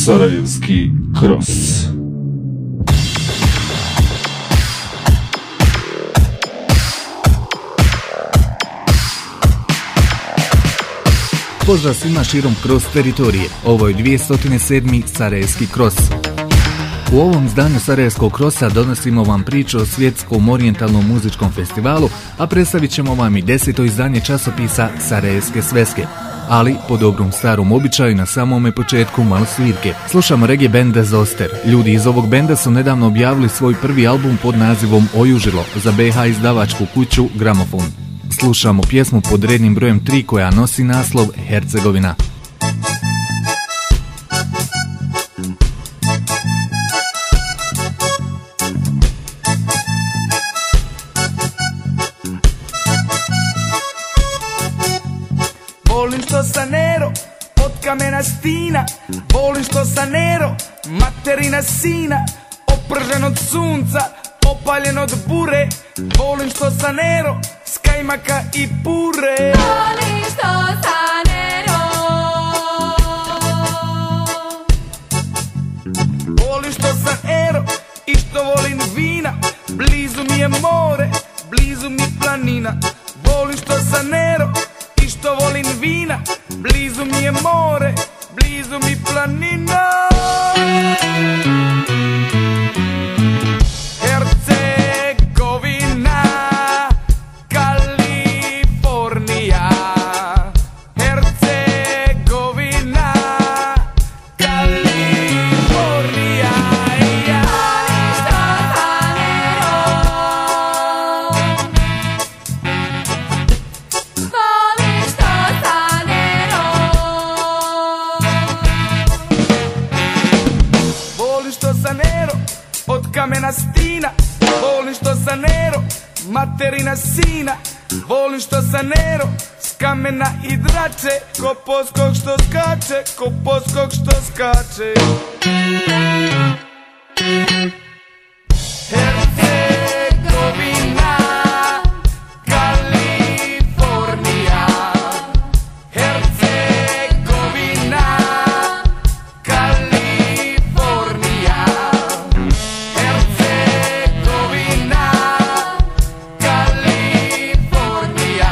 Sarajevski Cross. Pozdrav svima širom Cross teritorije. Ovo je 207. Sarajevski Cross. U ovom izdanju Sarajevskog Crossa donosimo vam priču o svjetskom orijentalnom muzičkom festivalu, a predstavit ćemo vam i 10. izdanje časopisa Sarajevske sveske. Ali, po dobrom starom običaju, na samome početku malo svirke. Slušamo reggae benda Zoster. Ljudi iz ovog benda su nedavno objavili svoj prvi album pod nazivom Ojužilo za BH izdavačku kuću Gramofon. Slušamo pjesmu pod rednim brojem 3 koja nosi naslov Hercegovina. Volim što sa Nero od kamena stina, volim što sa Nero materina sina, opržen od sunca, opaljen od bure, volim što sa Nero s kajmaka i pure. Volim što sa Nero, volim što sa Nero i što volim vina, blizu mi je more, blizu mi planina. Volim što sa Nero i što volim vina, blizu mi je more, blizu mi planina. Hercegovina, Kalifornija, Hercegovina, Kalifornija. volim što sa Nero, volim što sa Nero, Volim što sa Nero od kamena stina, volim što sa Nero materina sina, volim što sa Nero s kamena i drače, ko poskog što skače, ko poskog što skače. Hercegovina, Kalifornija, Hercegovina, Kalifornija, Hercegovina, Kalifornija,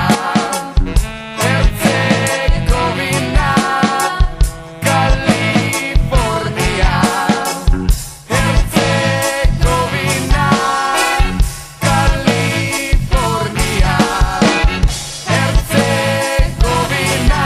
Hercegovina, Kalifornija, Hercegovina, Kalifornija, Hercegovina,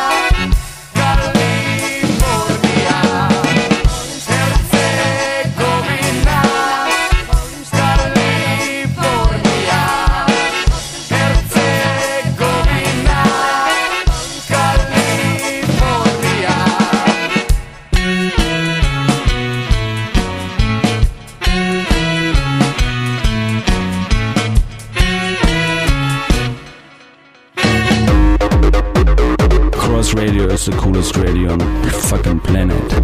Cross Radio is the coolest radio on the fucking planet.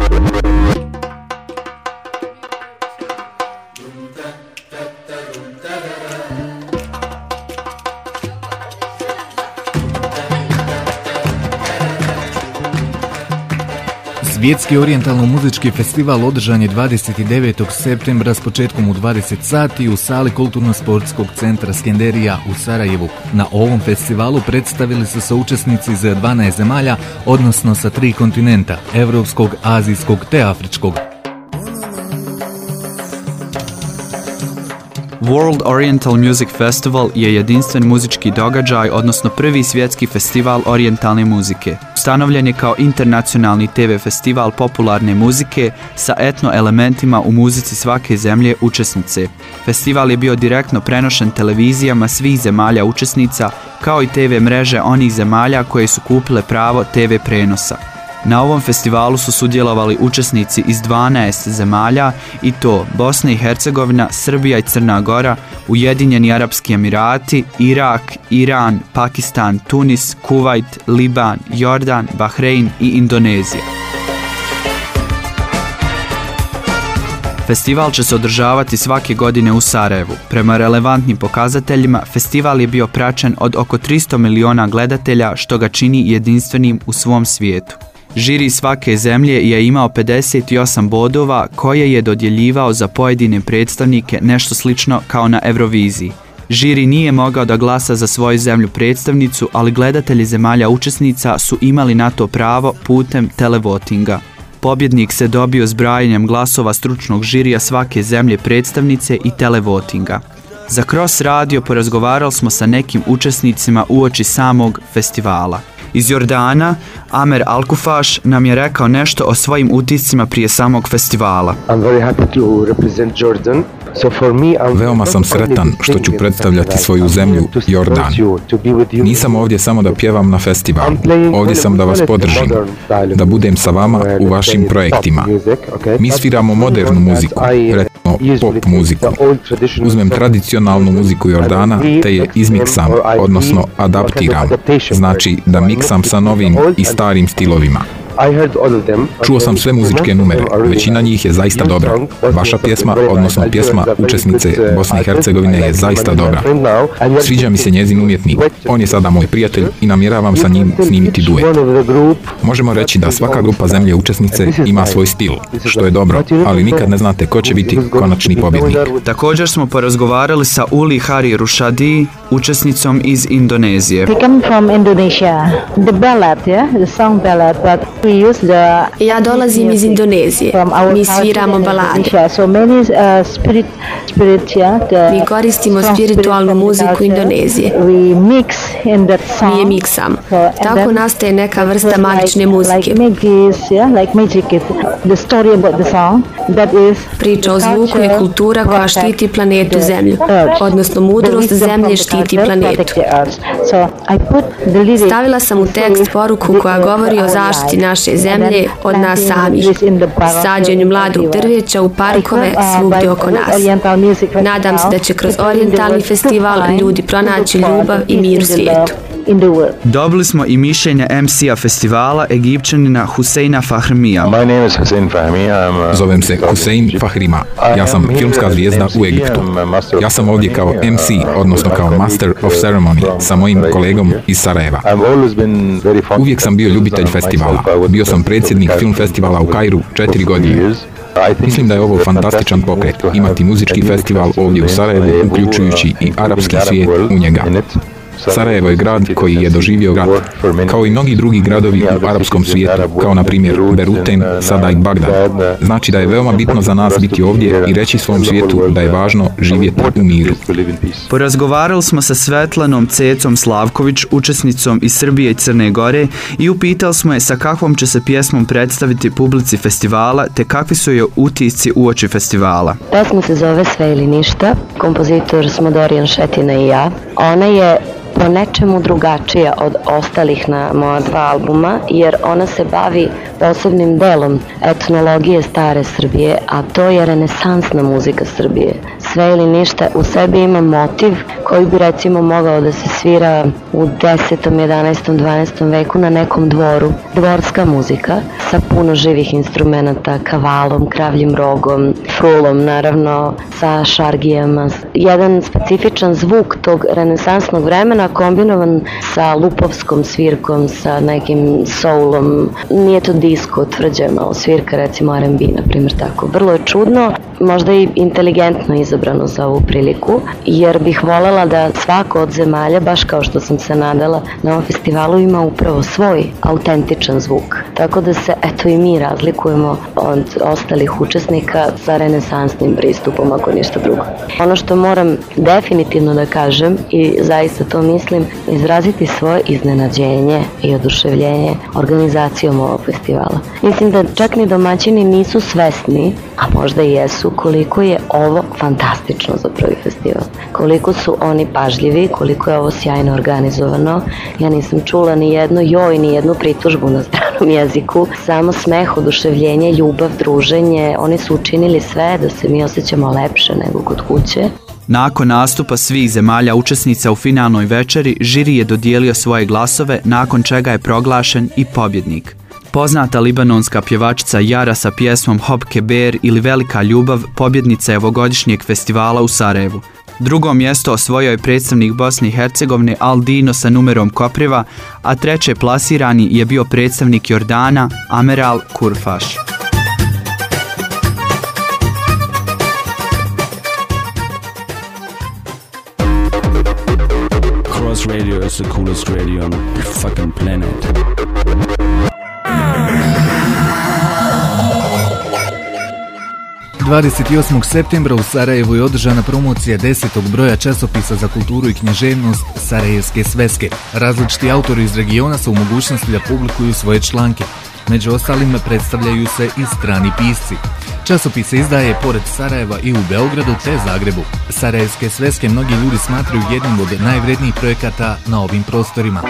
Svjetski orijentalno-muzički festival održan je 29. septembra s početkom u 20 sati u sali Kulturno-sportskog centra Skenderija u Sarajevu. Na ovom festivalu predstavili su se učesnici iz 12 zemalja, odnosno sa 3 kontinenta, evropskog, azijskog te afričkog. World Oriental Music Festival je jedinstven muzički događaj, odnosno prvi svjetski festival orijentalne muzike. Ustanovljen je kao internacionalni TV festival popularne muzike sa etno elementima u muzici svake zemlje učesnice. Festival je bio direktno prenošen televizijama svih zemalja učesnica, kao i TV mreže onih zemalja koje su kupile pravo TV prenosa. Na ovom festivalu su sudjelovali učesnici iz 12 zemalja i to Bosna i Hercegovina, Srbija i Crna Gora, Ujedinjeni Arapski Emirati, Irak, Iran, Pakistan, Tunis, Kuvajt, Liban, Jordan, Bahrein i Indonezija. Festival će se održavati svake godine u Sarajevu. Prema relevantnim pokazateljima, festival je bio praćen od oko 300 miliona gledatelja, što ga čini jedinstvenim u svom svijetu. Žiri svake zemlje je imao 58 bodova koje je dodjeljivao za pojedine predstavnike, nešto slično kao na Euroviziji. Žiri nije mogao da glasa za svoju zemlju predstavnicu, ali gledatelji zemalja učesnica su imali na to pravo putem televotinga. Pobjednik se dobio zbrajanjem glasova stručnog žirija svake zemlje predstavnice i televotinga. Za Cross radio porazgovarali smo sa nekim učesnicima uoči samog festivala. Iz Jordana, Amer Alkufaš nam je rekao nešto o svojim utiscima prije samog festivala. Veoma sam sretan što ću predstavljati svoju zemlju, Jordan. Nisam ovdje samo da pjevam na festivalu. Ovdje sam da vas podržim, da budem sa vama u vašim projektima. Mi sviramo modernu muziku, recimo pop muziku. Uzmem tradicionalnu muziku Jordana te je izmiksam, odnosno adaptiram. Znači da miksam sa novim i starim stilovima. Čuo sam sve muzičke numere, većina njih je zaista dobra. Vaša pjesma, odnosno pjesma učesnice Bosne i Hercegovine je zaista dobra. Sviđa mi se njezin umjetnik, on je sada moj prijatelj i namjeravam sa njim snimiti duet. Možemo reći da svaka grupa zemlje učesnice ima svoj stil, što je dobro, ali nikad ne znate ko će biti konačni pobjednik. Također smo porazgovarali sa Uli Hari Rushadi, učesnicom iz Indonezije. Ja dolazim iz Indonezije. Mi sviramo balade. Mi koristimo spiritualnu muziku Indonezije. Mi je miksamo. Tako nastaje neka vrsta magične muzike. Priča o zvuku je kultura koja štiti planetu Zemlju, odnosno mudrost Zemlje štiti planetu. Stavila sam u tekst poruku koja govori o zaštiti naše zemlje od nas samih, sađenju mladog drveća u parkove svugdje oko nas. Nadam se da će kroz orijentalni festival ljudi pronaći ljubav i mir u svijetu. Dobili smo i mišljenje MC-a festivala, Egipćanina Huseina Fahrimija. Zovem se Husein Fahrima. Ja sam filmska zvijezda u Egiptu. Ja sam ovdje kao MC, odnosno kao Master of Ceremony, sa mojim kolegom iz Sarajeva. Uvijek sam bio ljubitelj festivala. Bio sam predsjednik film festivala u Kairu 4 godine. Mislim da je ovo fantastičan pokret, imati muzički festival ovdje u Sarajevu, uključujući i arapski svijet u njega. Sarajevo je grad koji je doživio rat, kao i mnogi drugi gradovi u arapskom svijetu, kao na primjer Berutem, sada i Bagdad. Znači da je veoma bitno za nas biti ovdje i reći svom svijetu da je važno živjeti u miru. Porazgovarali smo sa Svetlanom Cecom Slavković, učesnicom iz Srbije i Crne Gore, i upitali smo je sa kakvom će se pjesmom predstaviti publici festivala, te kakvi su joj utisci uoči festivala. Pesma se zove Sve ili ništa, kompozitor smo Dorijan Šetina i ja. Ona je po nečemu drugačija od ostalih na moja 2 albuma, jer ona se bavi posebnim delom etnologije stare Srbije, a to je renesansna muzika Srbije. Sve ili ništa u sebi ima motiv koji bi recimo mogao da se svira u 10., 11., 12. veku na nekom dvoru. Dvorska muzika sa puno živih instrumenta, kavalom, kravljim rogom, frulom, naravno sa šargijama. Jedan specifičan zvuk tog renesansnog vremena kombinovan sa lupovskom svirkom, sa nekim soulom. Nije to disko tvrđeno, svirka recimo R&B, na primjer tako. Vrlo je čudno, možda i inteligentno izabrano za ovu priliku, jer bih voljela da svako od zemalja, baš kao što sam se nadala na ovom festivalu, ima upravo svoj autentičan zvuk. Tako da se eto i mi razlikujemo od ostalih učesnika sa renesansnim pristupom, ako ništa drugo. Ono što moram definitivno da kažem, i zaista to mislim, izraziti svoje iznenađenje i oduševljenje organizacijom ovog festivala. Mislim da čak ni domaćini nisu svesni, a možda i jesu, koliko je ovo fantastično za prvi festival. Koliko su oni pažljivi, koliko je ovo sjajno organizovano. Ja nisam čula ni jedno joj, ni jednu pritužbu na stranom jeziku. Samo smeh, oduševljenje, ljubav, druženje. Oni su učinili sve da se mi osjećamo lepše nego kod kuće. Nakon nastupa svih zemalja učesnica u finalnoj večeri, žiri je dodijelio svoje glasove, nakon čega je proglašen i pobjednik. Poznata libanonska pjevačica Jara sa pjesmom Hop Keber ili Velika ljubav pobjednica je ovogodišnjeg festivala u Sarajevu. Drugo mjesto osvojio je predstavnik Bosne i Hercegovine Aldino sa numerom Kopriva, a treće plasirani je bio predstavnik Jordana Ameral Kurfaš. Cross Radio is the coolest radio on the fucking planet. – 28. septembra u Sarajevu je održana promocija 10. broja časopisa za kulturu i književnost Sarajevske sveske. Različiti autori iz regiona su u mogućnosti da publikuju svoje članke. Među ostalim predstavljaju se i strani pisci. Časopise izdaje pored Sarajeva i u Beogradu te Zagrebu. Sarajevske sveske mnogi ljudi smatraju jednim od najvrednijih projekata na ovim prostorima.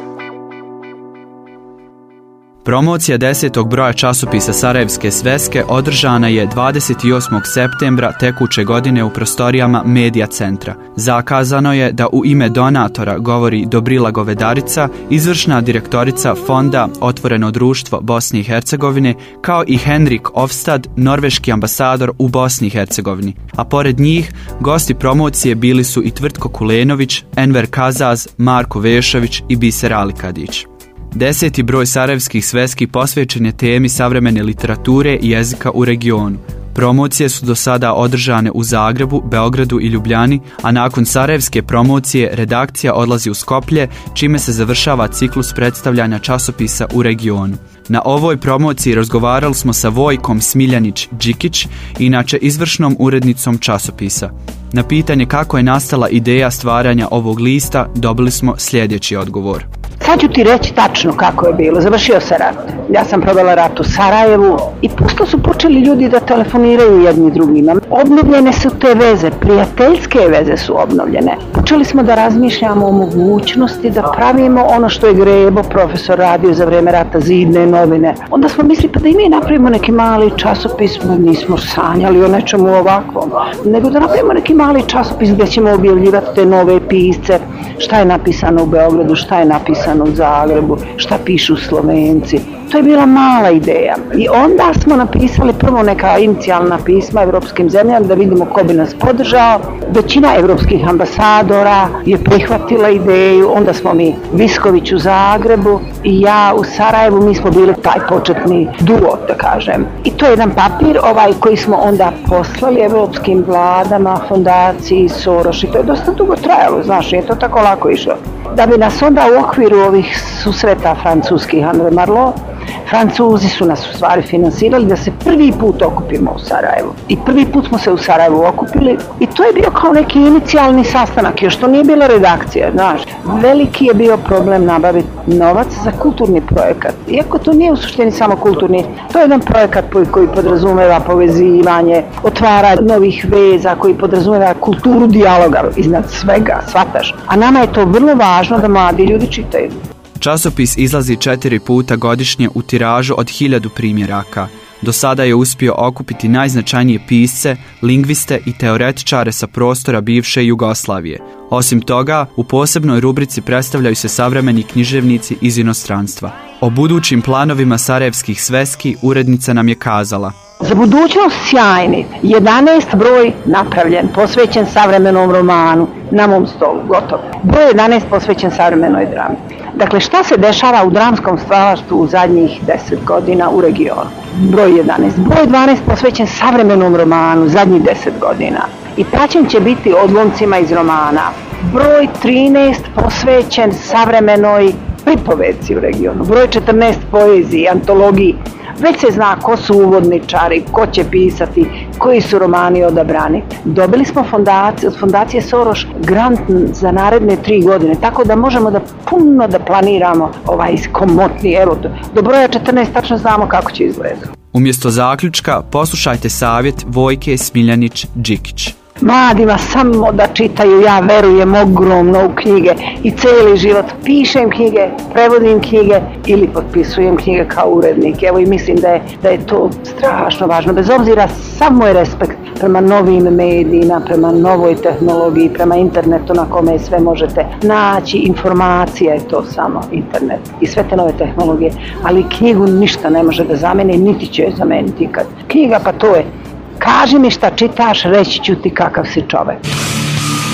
Promocija 10. broja časopisa Sarajevske sveske održana je 28. septembra tekuće godine u prostorijama Medija centra. Zakazano je da u ime donatora govori Dobrila Govedarica, izvršna direktorica Fonda Otvoreno društvo Bosne i Hercegovine, kao i Henrik Ofstad, norveški ambasador u Bosni i Hercegovini. A pored njih, gosti promocije bili su i Tvrtko Kulenović, Enver Kazaz, Marko Vešović i Biser Alikadić. 10. broj Sarajevskih sveski posvećen je temi savremene literature i jezika u regionu. Promocije su do sada održane u Zagrebu, Beogradu i Ljubljani, a nakon Sarajevske promocije redakcija odlazi u Skoplje, čime se završava ciklus predstavljanja časopisa u regionu. Na ovoj promociji razgovarali smo sa Vojkom Smiljanić-Đikić, inače izvršnom urednicom časopisa. Na pitanje kako je nastala ideja stvaranja ovog lista dobili smo sljedeći odgovor. Sad ću ti reći tačno kako je bilo. Završio se rat. Ja sam provela rat u Sarajevu i pusto su počeli ljudi da telefoniraju jedni drugima. Obnovljene su te veze, prijateljske veze su obnovljene. Počeli smo da razmišljamo o mogućnosti da pravimo ono što je Grebo, profesor, radio za vrijeme rata, Zidne novine. Onda smo mislili pa da i mi napravimo neki mali časopis, nismo sanjali o nečemu ovakvom, nego da napravimo neki mali časopis gdje ćemo objavljivati te nove pisce, šta je napisano u Beogradu, šta je napisano u Zagrebu, šta pišu Slovenci. To je bila mala ideja. I onda smo napisali prvo neka inicijalna pisma evropskim zemljama da vidimo ko bi nas podržao. Većina evropskih ambasadora je prihvatila ideju, onda smo mi Visković u Zagrebu i ja u Sarajevu, mi smo bili taj početni duo, da kažem. I to je jedan papir koji smo onda poslali evropskim vladama, fondaciji, Soros, i to je dosta dugo trajalo, znaš, nije to tako lako išlo. Da bi nas onda u okviru ovih susreta francuskih André Malraux, Francuzi su nas u stvari finansirali da se prvi put okupimo u Sarajevu. I prvi put smo se u Sarajevu okupili i to je bio kao neki inicijalni sastanak, još to nije bila redakcija, znaš. Veliki je bio problem nabaviti novac za kulturni projekat. Iako to nije u suštini samo kulturni, to je jedan projekat koji podrazumeva povezivanje, otvaranje novih veza, koji podrazumeva kulturu dijaloga iznad svega, shvataš. A nama je to vrlo važno da mladi ljudi čitaju. Časopis izlazi 4 puta godišnje u tiražu od 1000 primjeraka. Do sada je uspio okupiti najznačajnije pisce, lingviste i teoretičare sa prostora bivše Jugoslavije. Osim toga, u posebnoj rubrici predstavljaju se savremeni književnici iz inostranstva. O budućim planovima Sarajevskih sveski urednica nam je kazala: za budućnost sjajni, 11 broj napravljen, posvećen savremenom romanu, na mom stolu, gotovo. Broj 11 posvećen savremenoj drami. Dakle, šta se dešava u dramskom stvaralaštvu u zadnjih 10 godina u regionu? Broj 11. Broj 12 posvećen savremenom romanu, zadnjih 10 godina. I praćen će biti odlomcima iz romana. Broj 13 posvećen savremenoj pripovedci u regionu. Broj 14 poeziji, antologiji. Već se zna ko su uvodničari, ko će pisati, koji su romani odabrani. Dobili smo od fondacije Soros grant za naredne 3 godine, tako da možemo da puno da planiramo komotni, evo do broja 14 tačno znamo kako će izgledati. Umjesto zaključka, poslušajte savjet Vojke Smiljanić-Đikić. Mladima samo da čitaju, ja verujem ogromno u knjige i cijeli život pišem knjige, prevodim knjige ili potpisujem knjige kao urednik. Evo i mislim da je to strašno važno, bez obzira sav moj respekt prema novim medijima, prema novoj tehnologiji, prema internetu na kome sve možete naći, informacija je to samo internet i sve te nove tehnologije, ali knjigu ništa ne može da zameni, niti će je zameniti ikad. Knjiga pa to je, kaži mi šta čitaš, reći ću ti kakav si čovek.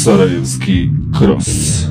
Sarajevski Cross.